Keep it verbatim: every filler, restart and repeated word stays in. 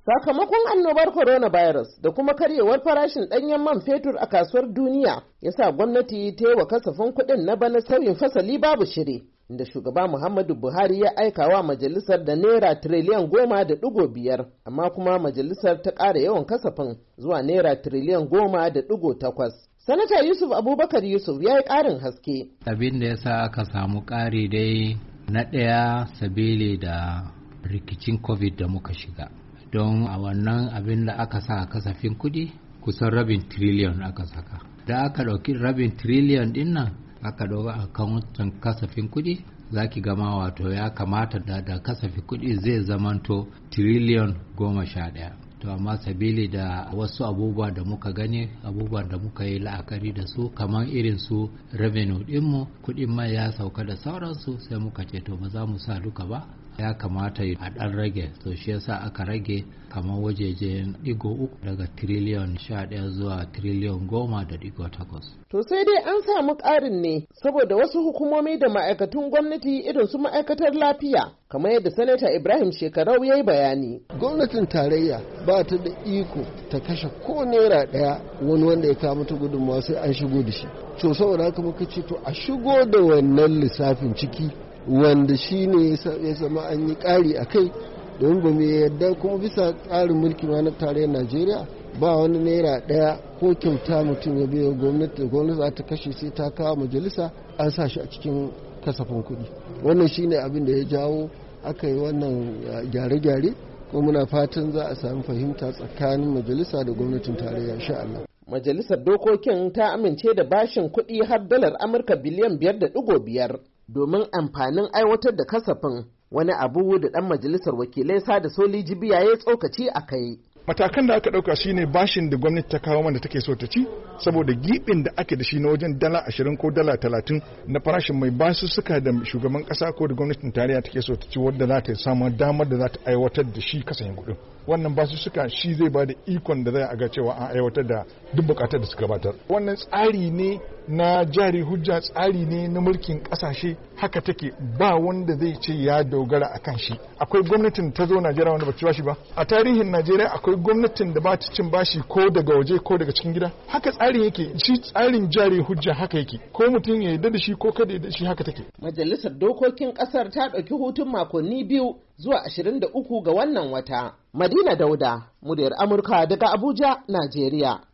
Sakamakon annobar coronavirus da kuma karyewar farashin ɗanyen man fetur a kasuwar duniya ya sa gwamnati ta yi wa kasafin kuɗin na bana sauyin fasali babu shiri, inda shugaba Muhammadu Buhari ya aika wa majalisar da naira tiriliyan goma da ɗigo biyar, amma kuma majalisar ta ƙara yawan kasafin zuwa naira tiriliyan goma da ɗigo takwas. Sanata Yusuf Abubakar Yusuf ya yi ƙarin haske. Abin da ya sa aka samu ƙari dai na ɗaya sabili da rikicin COVID da muka shiga. Don a wannan abin da aka sa a kasafin kuɗi kusan rabin triliyon aka saka. Da aka ɗauki rabin triliyon ɗin nan aka ɗauka a kan wancan kasafin kuɗi za ki gama wato ya kamata da da kasafin kuɗi zai zamanto triliyon goma sha ɗaya. To amma sabili da wasu abubuwa da muka gani abubuwan da muka yi la'akari da su kamar irin su revenue ɗinmu kuɗin mai ya sauka da sauransu sai muka ce to ba za mu sa duka ba ya kamata a ɗan rage to shi yasa aka rage kamar wajejen ɗigo uku daga tiriliyon sha ɗaya zuwa tiriliyon goma da ɗigo takwas. To sai dai an samu ƙarin ne saboda wasu hukumomi da ma'aikatun gwamnati irin su ma'aikatar lafiya kamar yadda sanata Ibrahim Shekarau ya yi bayani. Gwamnatin tarayya ba ta da iko ta kashe ko naira ɗaya wani wanda ya kawo mata gudunmawa sai an shigo da shi. To saboda haka muka ce to a shigo da wannan lissafin ciki wanda shi ne ya zama an yi ƙari a kai domin ba mu yadda kuma bisa tsarin mulki ma na tarayyar Najeriya ba wani naira ɗaya ko kyauta mutum ya biya gwamnati da gwamnati za ta kashe sai ta kawo majalisa an sa shi a cikin kasafin kuɗi. Wannan shi ne abin da ya jawo aka yi wannan gyare-gyare kuma muna fatan za a sami fahimta tsakanin majalisa da gwamnatin tarayya insha Allah. Majalisar dokokin ta amince da bashin kuɗi har dalar Amurka biliyan biyar da ɗigo biyar domin amfanin aiwatar da kasafin, wani abu da ɗan majalisar wakilai Sada Soli Jibiya ya tsokaci a kai. Matakan da aka ɗauka shine bashin da gwamnati ta kawo mana take so ta ci saboda gibin da ake da shi na wajen dala ashirin ko dala talatin na farashin mai basussuka da shugaban ƙasa ko da gwamnatin tarayya take so ta ci wadda za ta samu damar da za ta aiwatar da shi kasafin kuɗin. Wannan basussuka shi zai ba da ikon da zai aga cewa an aiwatar da duk buƙatar da suka gabatar. Wannan tsari ne na jari hujja, tsari ne na mulkin ƙasashe, haka take ba wanda zai ce ya dogara a kan shi. Akwai gwamnatin ta zo Najeriya wanda ba ta ci bashi ba. A tarihin Najeriya akwai gwamnatin da ba ta cin bashi ko daga waje ko daga cikin gida. Haka tsarin yake, shi tsarin jari hujja haka yake, ko mutum ya yarda da shi ko kada ya yarda da shi haka take. Majalisar dokokin ƙasar ta ɗauki hutun makonni biyu zuwa ashirin da uku ga wannan wata. Madina Dauda, muryar Amurka daga Abuja, Najeriya.